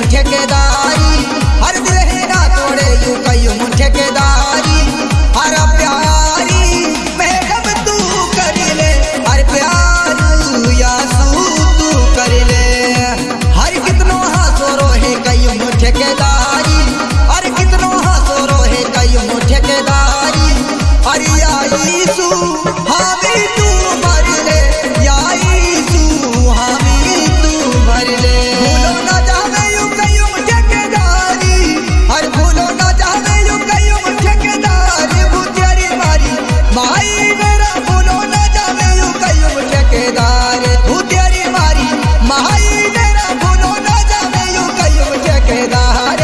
ठेकेदारी हर दिल है ना तोड़े यू कयूं ठेकेदारी हर प्यारी मैडम तू कर ले हर प्यार यासू तू कर ले हर कितनो हासो रोहे कयूं ठेकेदारी हर कितनो हासो रोहे कयूं ठेकेदारी हर याईसू हामी तू भर ले याईसू हामी तू भर ले भूलो ना जावे यू कयूं ठेकेदारी हर भूलो ना जावे यू कयूं ठेकेदारी भूतेरी मारी माई मेरा भूलो ना जावे यू कयूं ठेकेदारी भूतेरी मारी माई मेरा भूलो ना जावे यू कयूं ठेकेदारी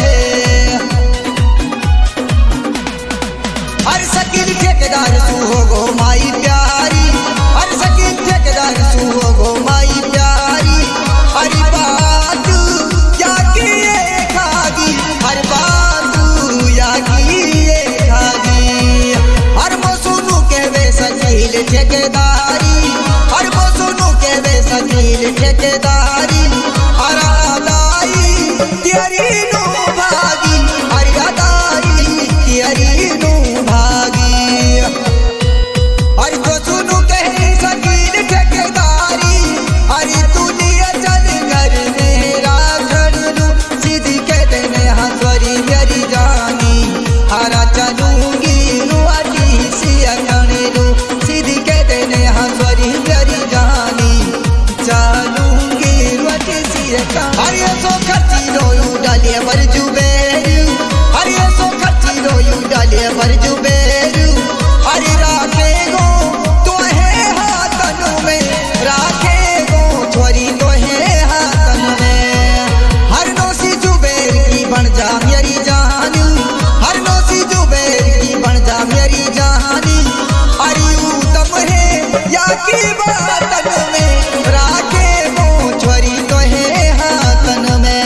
हर सकील ठेकेदार तू हो गो माई प्यारी हर सकील ठेकेदार तू हो गो माई प्यारी हर बात या की ये खागी हर बात या की ये खागी हर मौसू के वे सकील ठेकेदारी हर मौसू के वे सकील ठेकेदारी हर अदाई तेरी नो भागी हर अदाई तेरी नो भागी हर को सुनू कहे सकील ठेकेदारी हरी तू लिया चल कर मेरा घर लू सीधी कह देने हंसवरी मेरी जानी हरा चलूंगी नुआटी सिया खाने लू सीधी कह देने हंसवरी मेरी जानी चलूंगी नुआटी सिया खाने हरे सो खर्ची रोयू डालिए बरजू बेरू हरे सो खर्ची रोयू डालिए बरजू बेरू हरे राखे गो तो है हाथन में राखे गो छोरी तो है हाथन में हर नौसी जुबेर की बन जा मेरी जानी हर नौसी जुबेर की बन जा मेरी जानी हरी उत्तम है या की बातन में राखे गो छोरी तो है हाथन में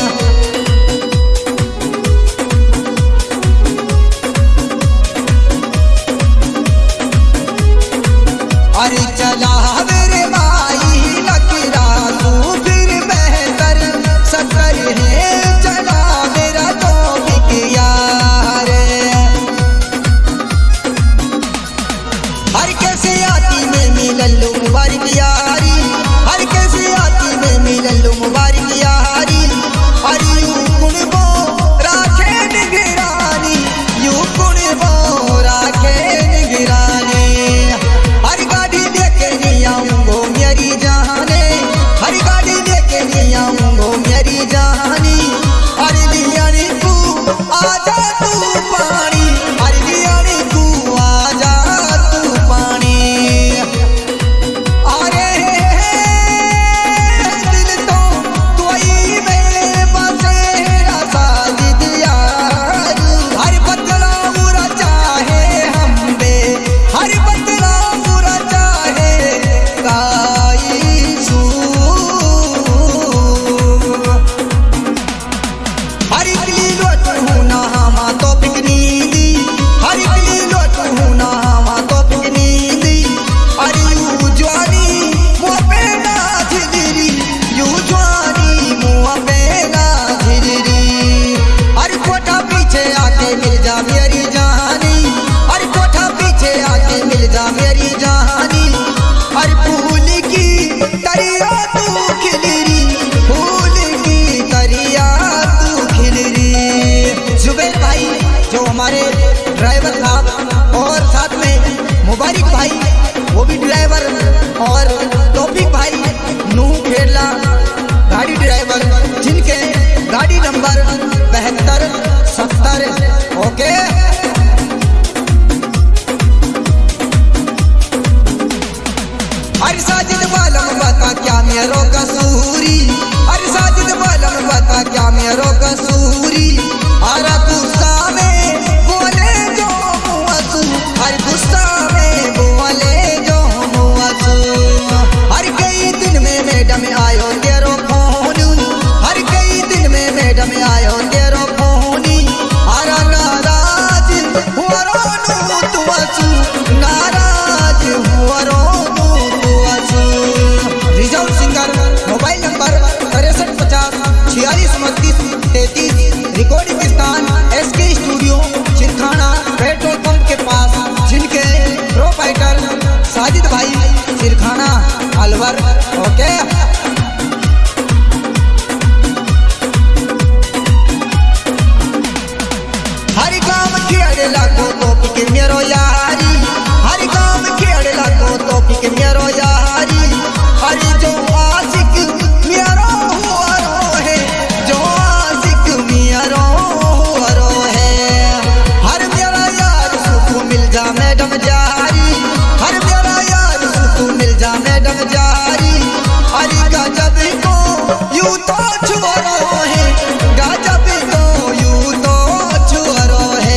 अरे चला मेरे माई लकीरा तू फिर बेहतर सत्तर है चला मेरा तो यार हर कैसे आती में मिललू मुबारक यारी हर कैसे आती में मिललू मुबारक यारी हरी यू कुण बो राखे निगरानी यू कुण बो राखे निगरानी हर गाड़ी लेके नहीं आऊंगो मेरी जाने हर गाड़ी लेके नहीं आऊंगो मेरी जानी हर लियानी तू आजा तू पानी हर लियानी तू आजा तू पानी अरे दिल तो तोई में बसेरा साजिद यार हर बदला बुरा चाहे हम बे हर बदला बुरा चाहे काईसू हर इकली लोट हूँ ना हमा तो पिकनी दी हर इकली लोट हूँ ना हमा तो पिकनी दी हर यू ज्वानी मुँह पे ना झिलरी यू ज्वानी मुँह पे ना झिलरी हर कोठा पीछे आके मिल जा मेरी जानी हर कोठा पीछे आके मिल जा मेरी जानी हर फूल की तरिया तू खिलरी फूल की तरिया तू खिलरी जुबेर भाई जो हमारे ड्राइवर साहब और साथ में मुबारक भाई वो भी ड्राइवर और तौफीक भाई नूह खेरला गाड़ी ड्राइवर जिनके गाड़ी नंबर 7270 ओके हर साजिद बालम बता क्या मेरो कसूरी हर साजिद बालम बता क्या मेरो कसूरी हर गुस्सा में बोले जो मुआसू हर गुस्सा में बोले जो मुआसू हर कई दिन में मैडम आयो तेरो फोन हर कई आशिक मेरो यारी, अरे जो आशिक मेरो हुआरो है, जो आशिक मेरो हुआरो है। हर मेरा यार सुख मिल जा मैडम जारी, हर मेरा यार सुख मिल जा मैडम जारी। अरे गजब को यूं तो छुआरो है, गजब को यूं तो छुआरो है।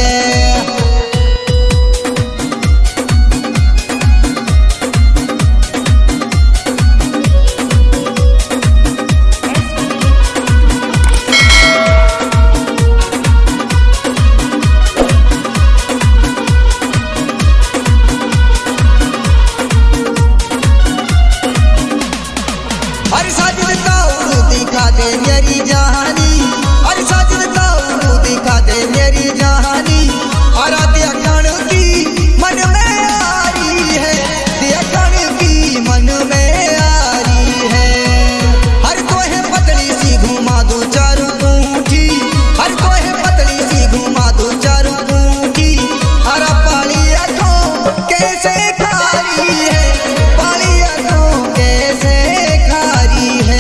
अरे साजिद ताऊ दिखा दे मेरी जहानी, अरे साजिद ताऊ दिखा दे मेरी जहानी। अरे देखण की मन में आ रही है, देखण की मन में आ रही है। हर तोहे पतली सी घुमा दो चारों ऊँची, हर तोहे पतली सी घुमा दो चारों ऊँची। अरे पालिया को कैसे खा रही है, पालिया को कैसे खा रही है।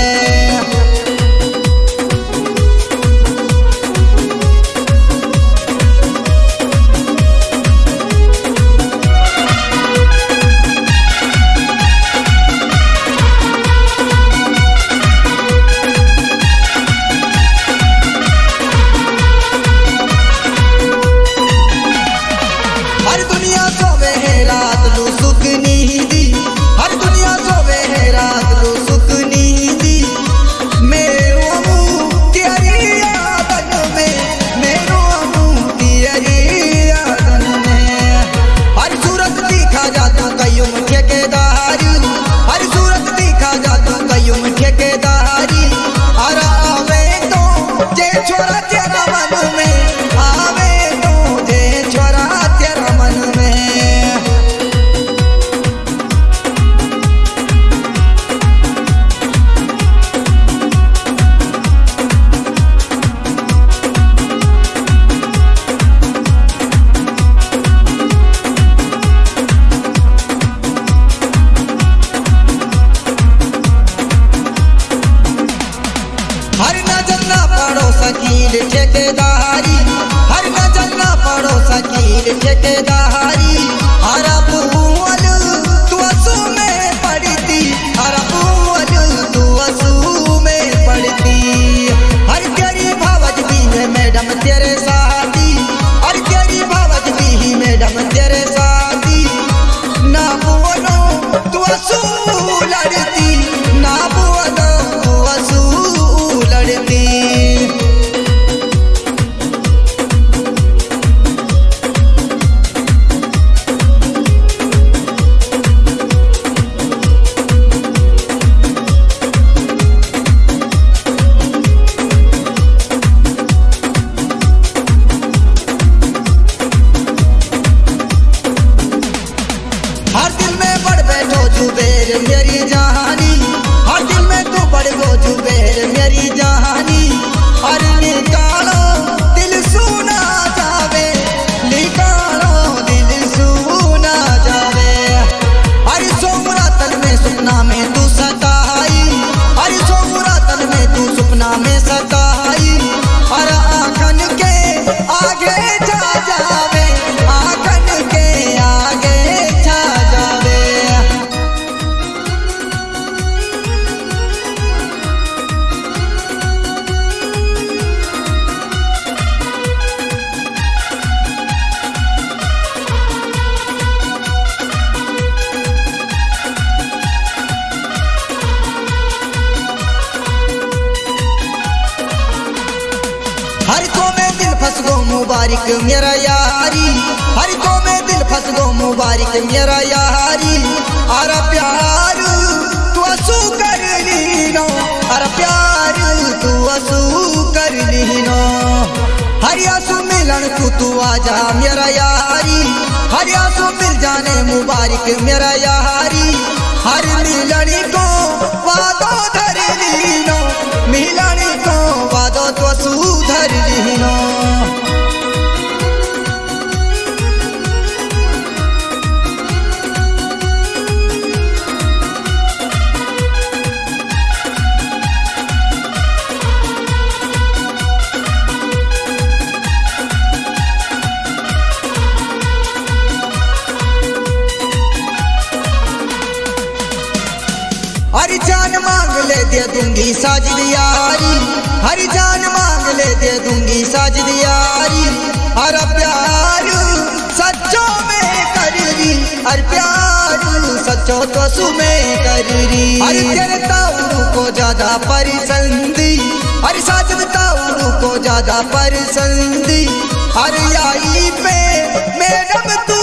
हर दुनिया सोवे है रात लो सुख नींदी, हर दुनिया सोवे है रात लो सुख नींदी। मेरो मुँह तेरी यादन में, मेरो मुँह तेरी यादन में। हर सूरत दिखा जा तो कयूं ठेकेदारी, हर सूरत दिखा जा तो कयूं ठेकेदारी। अरे आवे तो जे छोरा तेरा मन में, आवे तो जे छोरा तेरा मन में। हर नजर ना पड़ो सकील ठेकेदारी, हर नजर ना पड़ो सकील ठेकेदारी। हर पुअल तू असू में पड़ती, हर पुअल तू असू में पड़ती। हर तेरी भावज भी है मैडम तेरे साथी, हर तेरी भावज भी ही मैडम तेरे साथी। ना बोलो तू असू लड़ती, ना बोलो तू असू लड़ती। हर दिल में बढ़ बैठो जुबेर मेरी जहानी, हर दिल में तू बढ़ गो जुबेर मेरी जहानी। अरे निकालो दिल सुना जावे, निकालो दिल सुना जावे। अरे सोमरातन में सपना में तू सताई, अरे सोमरातन में तू सपना में सताई। अरे आंखन के आगे जा जावे, आंखन के आगे जा जावे। हर को में दिल फंस गो मुबारक मेरा यारी, हर को में दिल फंस गो मुबारक मेरा यारी। अरे प्यार तू असू कर लीनो, अरे प्यार तू असू कर लीनो। हर आंसू मिलन तू आजा मेरा यारी, हर आंसू मिल जाने मुबारक मेरा यारी। हर मिलन को वादो धर लीनो, मिलन को वादो तो सुधर लीनो। दूंगी साजिद यारी, हर जान मांग ले दे दूंगी साजिद यारी। हर प्यार सच्चो में करी, हर प्यार सच्चो तो सुमें करी। हर तेरे ताऊ को ज्यादा परिसंदी, हर साजिद ताऊ को ज्यादा परिसंदी। हर आई पे मैडम तू